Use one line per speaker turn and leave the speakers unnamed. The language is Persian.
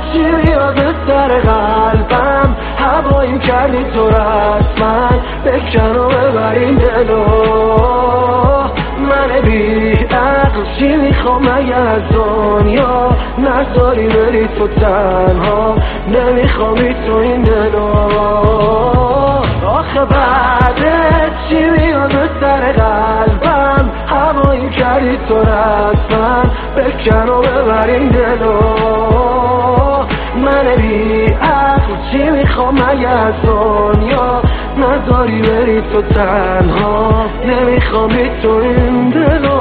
چی میاد سر قلبم، هوایی کردی تو رسما، بکن و ببرین دلو. من بی عقل چی میخوام اگه از دنیا نذاری بری تو تنها، نمیخوامی تو این دلو. آخه بعدت چی میاد سر قلبم، هوایی کردی تو رسما، بکن و ببرین دلو. من بی عقل چی میخوام اگه از دنیا نذاری بری تو تنها، نمیخوامی تو این دلو.